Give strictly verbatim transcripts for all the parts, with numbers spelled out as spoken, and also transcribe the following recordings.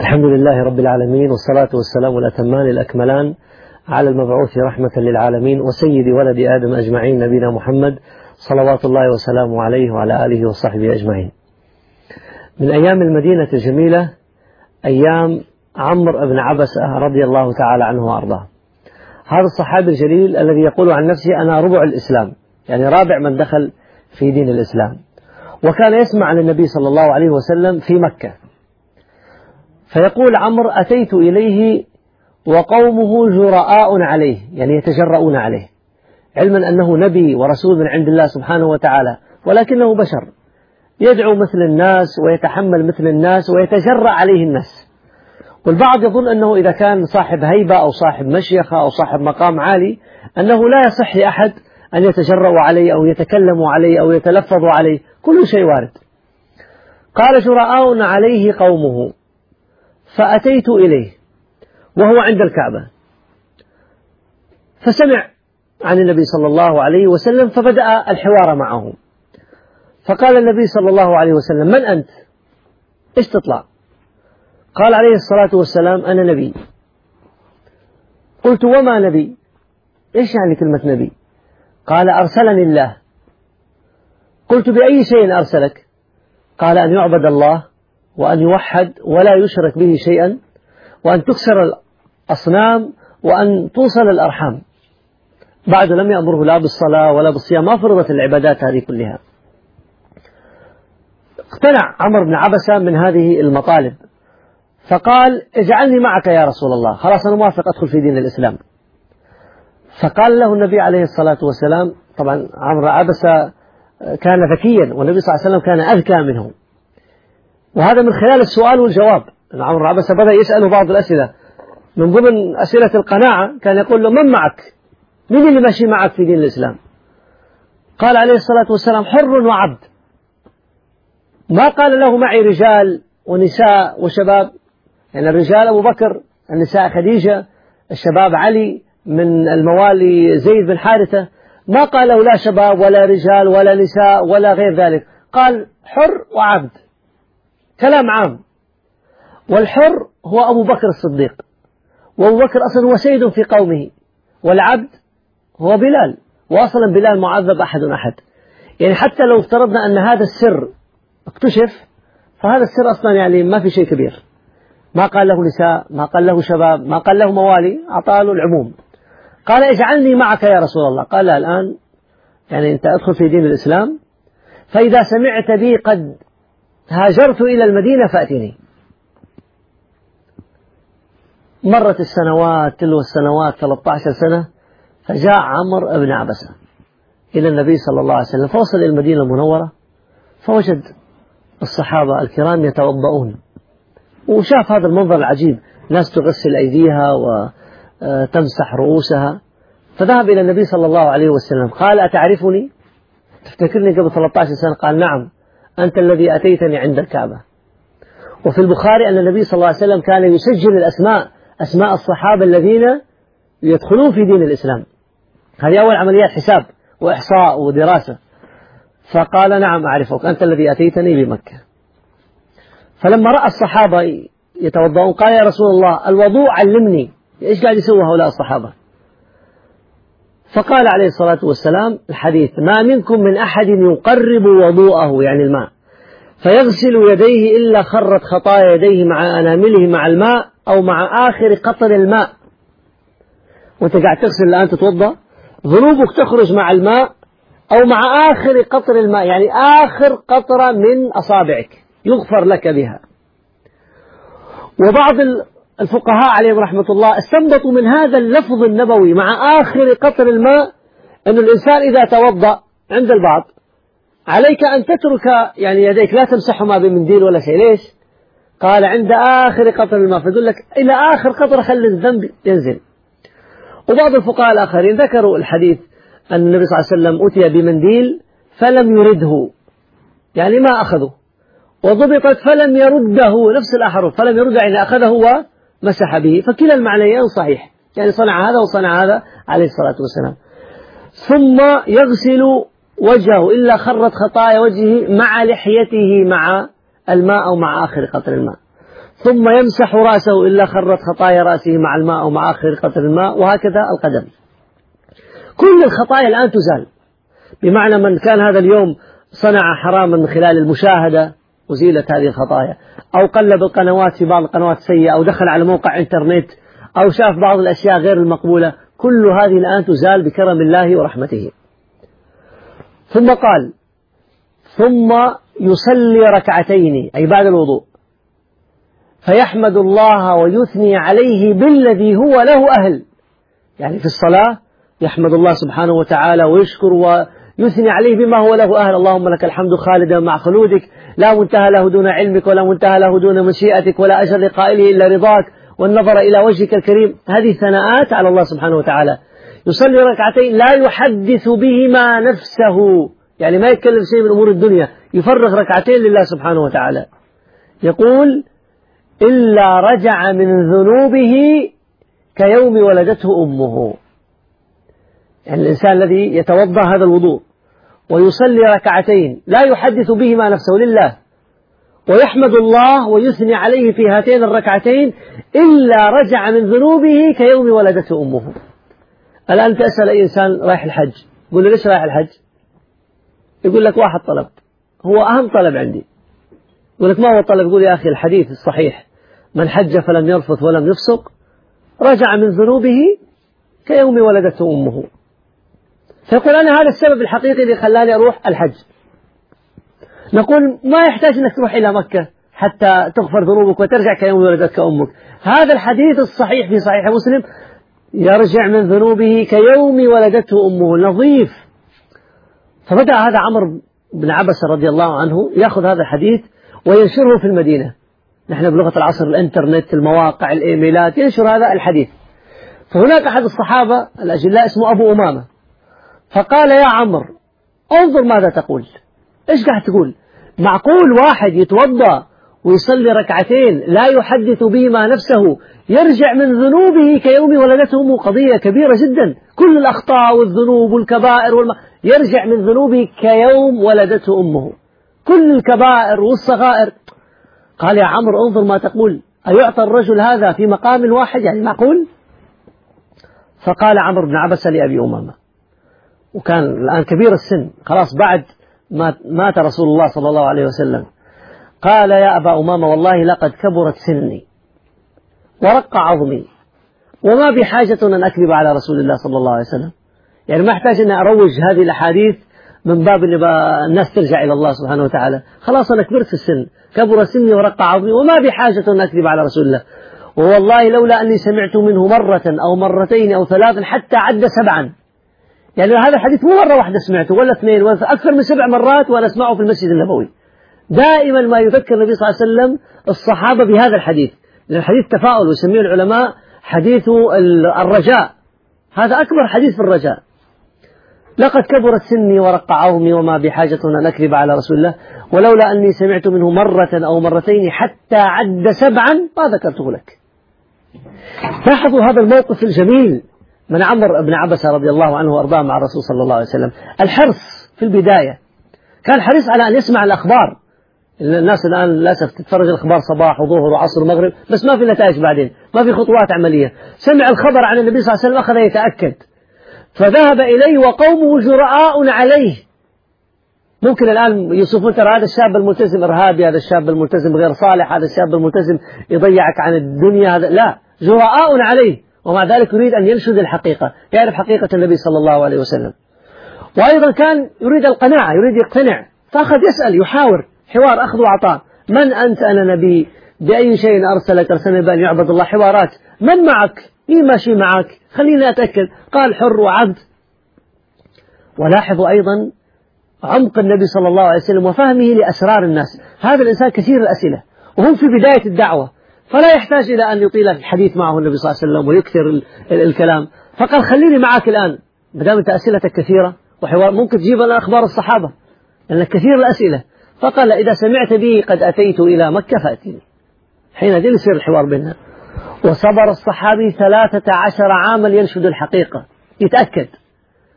الحمد لله رب العالمين، والصلاة والسلام الأتمان الأكملان على المبعوث رحمة للعالمين وسيد ولد آدم أجمعين نبينا محمد صلوات الله وسلامه عليه وعلى آله وصحبه أجمعين. من أيام المدينة الجميلة أيام عمرو بن عبسة رضي الله تعالى عنه وأرضاه. هذا الصحابي الجليل الذي يقول عن نفسه أنا ربع الإسلام، يعني رابع من دخل في دين الإسلام، وكان يسمع عن النبي صلى الله عليه وسلم في مكة. فيقول عمرو أتيت إليه وقومه جراء عليه، يعني يتجرؤون عليه، علما أنه نبي ورسول من عند الله سبحانه وتعالى، ولكنه بشر يدعو مثل الناس ويتحمل مثل الناس ويتجرأ عليه الناس. والبعض يظن أنه إذا كان صاحب هيبة أو صاحب مشيخة أو صاحب مقام عالي أنه لا يصح لأحد أن يتجرأ عليه أو يتكلم عليه أو يتلفظ عليه، كل شيء وارد. قال جراء عليه قومه فأتيت إليه وهو عند الكعبة، فسمع عن النبي صلى الله عليه وسلم فبدأ الحوار معه. فقال النبي صلى الله عليه وسلم من أنت؟ إيش تطلع؟ قال عليه الصلاة والسلام أنا نبي. قلت وما نبي؟ إيش يعني كلمة نبي؟ قال أرسلني الله. قلت بأي شيء أرسلك؟ قال أن يعبد الله وأن يوحد ولا يشرك به شيئا، وأن تكسر الأصنام، وأن توصل الأرحام. بعد لم يأمره لا بالصلاة ولا بالصيام، ما فرضت العبادات هذه كلها. اقتنع عمرو بن عبسة من هذه المطالب، فقال اجعلني معك يا رسول الله، خلاص أنا موافق أدخل في دين الإسلام. فقال له النبي عليه الصلاة والسلام، طبعا عمرو بن عبسة كان ذكيا والنبي صلى الله عليه وسلم كان أذكى منه، وهذا من خلال السؤال والجواب. عمرو بن عبسة بدأ يسأله بعض الأسئلة، من ضمن أسئلة القناعة كان يقول له من معك؟ مين اللي ماشي معك في دين الإسلام؟ قال عليه الصلاة والسلام حر وعبد. ما قال له معي رجال ونساء وشباب، يعني الرجال أبو بكر، النساء خديجة، الشباب علي من الموالي زيد بن حارثة. ما قال له لا شباب ولا رجال ولا نساء ولا غير ذلك، قال حر وعبد، كلام عام. والحر هو أبو بكر الصديق، وأبو بكر أصلا هو سيد في قومه، والعبد هو بلال، وأصلا بلال معذب أحد أحد. يعني حتى لو افترضنا أن هذا السر اكتشف، فهذا السر أصلا يعني ما في شيء كبير. ما قال له نساء، ما قال له شباب، ما قال له موالي، أعطاه العموم. قال اجعلني معك يا رسول الله. قال لا الآن يعني أنت أدخل في دين الإسلام، فإذا سمعت بي قد هاجرت إلى المدينة فأتني. مرت السنوات تلو السنوات ثلاثة عشر سنة، فجاء عمرو بن عبسة إلى النبي صلى الله عليه وسلم، فوصل إلى المدينة المنورة فوجد الصحابة الكرام يتوضؤون، وشاف هذا المنظر العجيب، ناس تغسل أيديها وتمسح رؤوسها. فذهب إلى النبي صلى الله عليه وسلم قال أتعرفني؟ تفتكرني قبل ثلاثة عشر سنة؟ قال نعم، أنت الذي أتيتني عند الكعبة. وفي البخاري أن النبي صلى الله عليه وسلم كان يسجل الأسماء، أسماء الصحابة الذين يدخلون في دين الإسلام. هذه أول عمليات حساب وإحصاء ودراسة. فقال نعم أعرفك، أنت الذي أتيتني بمكة. فلما رأى الصحابة يتوضؤون قال يا رسول الله الوضوء علمني، إيش قاعد يسوي هؤلاء الصحابة؟ فقال عليه الصلاة والسلام الحديث ما منكم من أحد يقرب وضوءه، يعني الماء، فيغسل يديه إلا خرت خطايا يديه مع أنامله مع الماء أو مع آخر قطر الماء. وانت قاعد تغسل الآن تتوضأ، ذنوبك تخرج مع الماء أو مع آخر قطر الماء، يعني آخر قطرة من أصابعك يغفر لك بها. وبعض الفقهاء عليهم رحمة الله استنبطوا من هذا اللفظ النبوي مع آخر قطر الماء أن الإنسان إذا توضأ عند البعض عليك أن تترك يعني يديك لا تمسحهما بمنديل ولا شيء. ليش؟ قال عند آخر قطر الماء، فيقول لك إلى آخر قطرة خلي الذنب ينزل. وبعض الفقهاء الآخرين ذكروا الحديث أن النبي صلى الله عليه وسلم أتي بمنديل فلم يرده، يعني ما أخذه، وضبطت فلم يرده، نفس الأحرف، فلم يرده يعني أخذه ومسح به. فكلا المعنيين صحيح، يعني صنع هذا وصنع هذا عليه الصلاة والسلام. ثم يغسل وجهه إلا خرت خطايا وجهه مع لحيته مع الماء أو مع آخر قطر الماء. ثم يمسح رأسه إلا خرت خطايا رأسه مع الماء أو مع آخر قطر الماء، وهكذا القدم. كل الخطايا الآن تزال، بمعنى من كان هذا اليوم صنع حراما من خلال المشاهدة أزيلت هذه الخطايا، أو قلب القنوات في بعض القنوات السيئة، أو دخل على موقع إنترنت، أو شاف بعض الأشياء غير المقبولة، كل هذه الآن تزال بكرم الله ورحمته. ثم قال: ثم يصلي ركعتين أي بعد الوضوء، فيحمد الله ويثني عليه بالذي هو له أهل. يعني في الصلاة يحمد الله سبحانه وتعالى ويشكر ويثني عليه بما هو له أهل. اللهم لك الحمد خالدا مع خلودك، لا منتهى له دون علمك ولا منتهى له دون مشيئتك، ولا أجر لقائله إلا رضاك والنظر إلى وجهك الكريم. هذه ثناءات على الله سبحانه وتعالى. يصلي ركعتين لا يحدث بهما نفسه، يعني ما يتكلم شيء من أمور الدنيا، يفرغ ركعتين لله سبحانه وتعالى. يقول: إلا رجع من ذنوبه كيوم ولدته أمه. يعني الإنسان الذي يتوضأ هذا الوضوء ويصلي ركعتين لا يحدث بهما نفسه لله، ويحمد الله ويثني عليه في هاتين الركعتين، إلا رجع من ذنوبه كيوم ولدته أمه. الآن تسأل أي إنسان رايح الحج، يقول له: ليش رايح الحج؟ يقول لك: واحد طلب، هو أهم طلب عندي. يقول لك: ما هو الطلب؟ يقول: يا أخي الحديث الصحيح: من حج فلم يرفث ولم يفسق رجع من ذنوبه كيوم ولدته أمه. فيقول: أنا هذا السبب الحقيقي اللي خلاني أروح الحج. نقول: ما يحتاج أنك تروح إلى مكة حتى تغفر ذنوبك وترجع كيوم ولدتك أمك. هذا الحديث الصحيح في صحيح مسلم: يرجع من ذنوبه كيوم ولدته أمه، نظيف. فبدأ هذا عمرو بن عبسة رضي الله عنه يأخذ هذا الحديث وينشره في المدينة. نحن بلغة العصر الإنترنت، المواقع، الإيميلات، ينشر هذا الحديث. فهناك أحد الصحابة الأجلاء اسمه أبو أمامة، فقال: يا عمرو انظر ماذا تقول، إيش قاعد تقول؟ معقول واحد يتوضأ ويصلي ركعتين لا يحدث بهما نفسه يرجع من ذنوبه كيوم ولدته أمه؟ قضية كبيرة جدا، كل الأخطاء والذنوب والكبائر والم... يرجع من ذنوبه كيوم ولدته أمه، كل الكبائر والصغائر. قال: يا عمرو انظر ما تقول، أيعطى الرجل هذا في مقام واحد؟ يعني معقول؟ فقال عمرو بن عبسة لأبي أمامة، وكان الآن كبير السن خلاص بعد ما مات رسول الله صلى الله عليه وسلم، قال: يا أبا أمامة والله لقد كبرت سني ورق عظمي، وما بحاجة أن أكذب على رسول الله صلى الله عليه وسلم. يعني ما أحتاج أن أروج هذه الأحاديث من باب أن الناس ترجع إلى الله سبحانه وتعالى، خلاص أنا كبرت في السن، كبر سني ورق عظمي، وما بحاجة أن أكذب على رسول الله. ووالله لولا أني سمعت منه مرة أو مرتين أو ثلاثا حتى عد سبعا. يعني هذا الحديث مو مرة واحدة سمعته ولا اثنين ولا أكثر من سبع مرات وأنا أسمعه في المسجد النبوي. دائما ما يذكر النبي صلى الله عليه وسلم الصحابة بهذا الحديث، لأن الحديث تفاؤل، ويسميه العلماء حديث الرجاء، هذا أكبر حديث في الرجاء. لقد كبرت سني ورق عظمي وما بحاجة أن أكذب على رسول الله، ولولا أني سمعت منه مرة أو مرتين حتى عد سبعا ما ذكرته لك. لاحظوا هذا الموقف الجميل من عمرو بن عبسة رضي الله عنه وأرضاه مع الرسول صلى الله عليه وسلم. الحرص في البداية، كان حريص على أن يسمع الأخبار. الناس الآن للأسف تتفرج الأخبار صباح وظهر وعصر ومغرب، بس ما في نتائج بعدين، ما في خطوات عملية. سمع الخبر عن النبي صلى الله عليه وسلم أخذ يتأكد، فذهب إليه وقومه جرآء عليه. ممكن الآن يوصفون ترى هذا الشاب الملتزم إرهابي، هذا الشاب الملتزم غير صالح، هذا الشاب الملتزم يضيعك عن الدنيا، هذا لا، جرآء عليه، ومع ذلك يريد أن ينشد الحقيقة، يعرف حقيقة النبي صلى الله عليه وسلم. وأيضا كان يريد القناعة، يريد يقتنع، فأخذ يسأل، يحاور، حوار أخذ وعطاء. من أنت؟ أنا نبي. بأي شيء أرسلك؟ أرسلني بأن يعبد الله. حوارات. من معك؟ مين ماشي معك؟ خليني أتأكد. قال: حر وعبد. ولاحظوا أيضا عمق النبي صلى الله عليه وسلم وفهمه لأسرار الناس. هذا الإنسان كثير الأسئلة وهم في بداية الدعوة، فلا يحتاج إلى أن يطيل الحديث معه النبي صلى الله عليه وسلم ويكثر الكلام. فقال: خليني معك الآن، مدام أنت أسئلتك كثيرة وحوار، ممكن تجيب لنا أخبار الصحابة لأن كثير الأسئلة. فقال: إذا سمعت بي قد أتيت إلى مكة فأتيني. حينئذ يصير الحوار بيننا. وصبر الصحابي ثلاثة عشر عاما ينشد الحقيقة، يتأكد.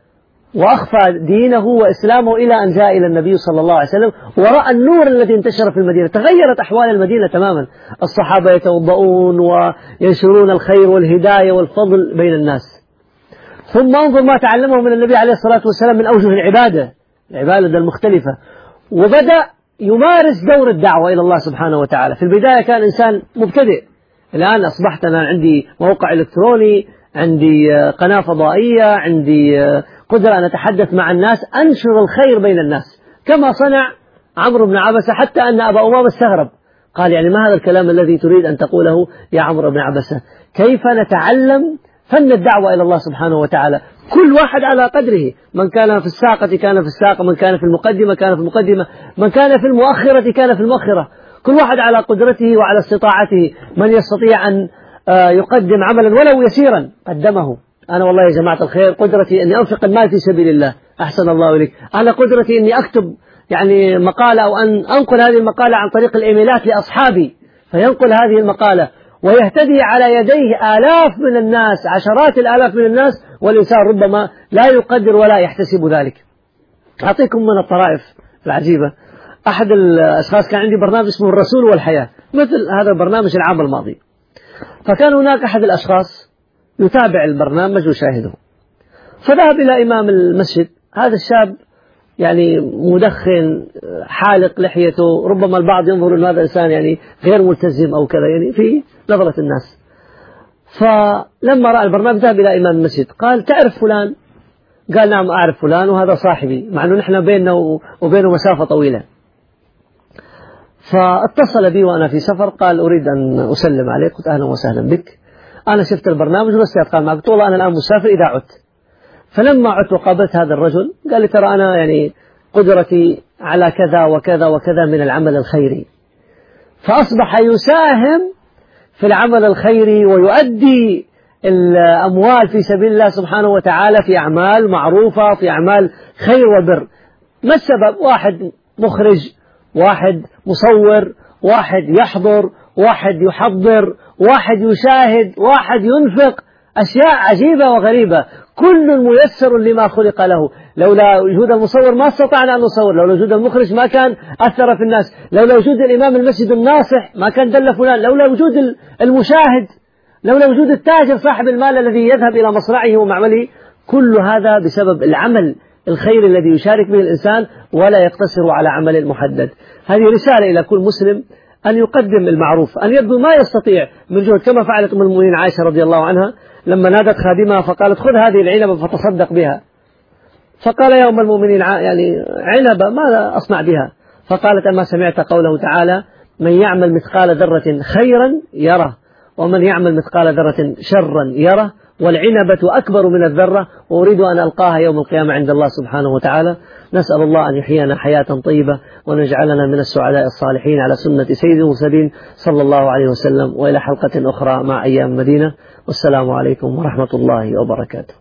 وأخفى دينه وإسلامه إلى أن جاء إلى النبي صلى الله عليه وسلم ورأى النور الذي انتشر في المدينة. تغيرت أحوال المدينة تماما، الصحابة يتوضؤون وينشرون الخير والهداية والفضل بين الناس. ثم انظر ما تعلمه من النبي عليه الصلاة والسلام من أوجه العبادة، العبادة المختلفة، وبدأ يمارس دور الدعوة إلى الله سبحانه وتعالى. في البداية كان إنسان مبتدئ، الآن أصبحت أنا عندي موقع إلكتروني، عندي قناة فضائية، عندي قدرة أن أتحدث مع الناس، أنشر الخير بين الناس كما صنع عمرو بن عبسة، حتى أن أبا أمامة استغرب، قال يعني ما هذا الكلام الذي تريد أن تقوله يا عمرو بن عبسة؟ كيف نتعلم فن الدعوة إلى الله سبحانه وتعالى؟ كل واحد على قدره، من كان في الساقة كان في الساقة، من كان في المقدمة كان في المقدمة، من كان في المؤخرة كان في المؤخرة، كل واحد على قدرته وعلى استطاعته. من يستطيع أن يقدم عملا ولو يسيرا قدمه. أنا والله يا جماعة الخير قدرتي أني أنفق المال في سبيل الله، أحسن الله إليك. أنا قدرتي أني أكتب يعني مقالة أو أن أنقل هذه المقالة عن طريق الإيميلات لأصحابي، فينقل هذه المقالة ويهتدي على يديه آلاف من الناس، عشرات الآلاف من الناس، والإنسان ربما لا يقدر ولا يحتسب ذلك. أعطيكم من الطرائف العجيبة. أحد الأشخاص كان عندي برنامج اسمه الرسول والحياة، مثل هذا البرنامج العام الماضي، فكان هناك أحد الأشخاص يتابع البرنامج ويشاهده، فذهب إلى إمام المسجد. هذا الشاب يعني مدخن، حالق لحيته، ربما البعض ينظر أن هذا إنسان يعني غير ملتزم أو كذا يعني في نظرة الناس. فلما رأى البرنامج ذهب إلى إمام المسجد، قال تعرف فلان؟ قال نعم أعرف فلان وهذا صاحبي، مع أنه نحن بيننا وبينه مسافة طويلة. فاتصل بي وأنا في سفر، قال أريد أن أسلم عليك. قلت أهلا وسهلا بك، أنا شفت البرنامج بس أتقال معك. قلت والله أنا الآن مسافر إذا عدت. فلما عدت وقابلت هذا الرجل قال لي ترى أنا يعني قدرتي على كذا وكذا وكذا من العمل الخيري. فأصبح يساهم في العمل الخيري ويؤدي الأموال في سبيل الله سبحانه وتعالى في أعمال معروفة، في أعمال خير وبر. ما السبب؟ واحد مخرج، واحد مصور، واحد يحضر، واحد يحضر، واحد يشاهد، واحد ينفق، أشياء عجيبة وغريبة، كل ميسر لما خلق له. لولا وجود المصور ما استطعنا أن نصور، لولا وجود المخرج ما كان أثر في الناس، لولا وجود الإمام المسجد الناصح ما كان دل فلان، لولا وجود المشاهد، لولا وجود التاجر صاحب المال الذي يذهب إلى مصرعه ومعمله. كل هذا بسبب العمل الخير الذي يشارك به الإنسان ولا يقتصر على عمل محدد. هذه رسالة إلى كل مسلم أن يقدم المعروف، أن يبذل ما يستطيع من جهد، كما فعلت أم المؤمنين عائشة رضي الله عنها لما نادت خادمها فقالت خذ هذه العنبة فتصدق بها. فقال يا أم المؤمنين يعني عنبة ماذا أصنع بها؟ فقالت أما سمعت قوله تعالى من يعمل مثقال ذرة خيرا يره ومن يعمل مثقال ذرة شرا يره والعنبة أكبر من الذرة وأريد أن ألقاها يوم القيامة عند الله سبحانه وتعالى. نسأل الله أن يحيينا حياة طيبة ونجعلنا من السعداء الصالحين على سنة سيد المرسلين صلى الله عليه وسلم. وإلى حلقة أخرى مع أيام مدينة، والسلام عليكم ورحمة الله وبركاته.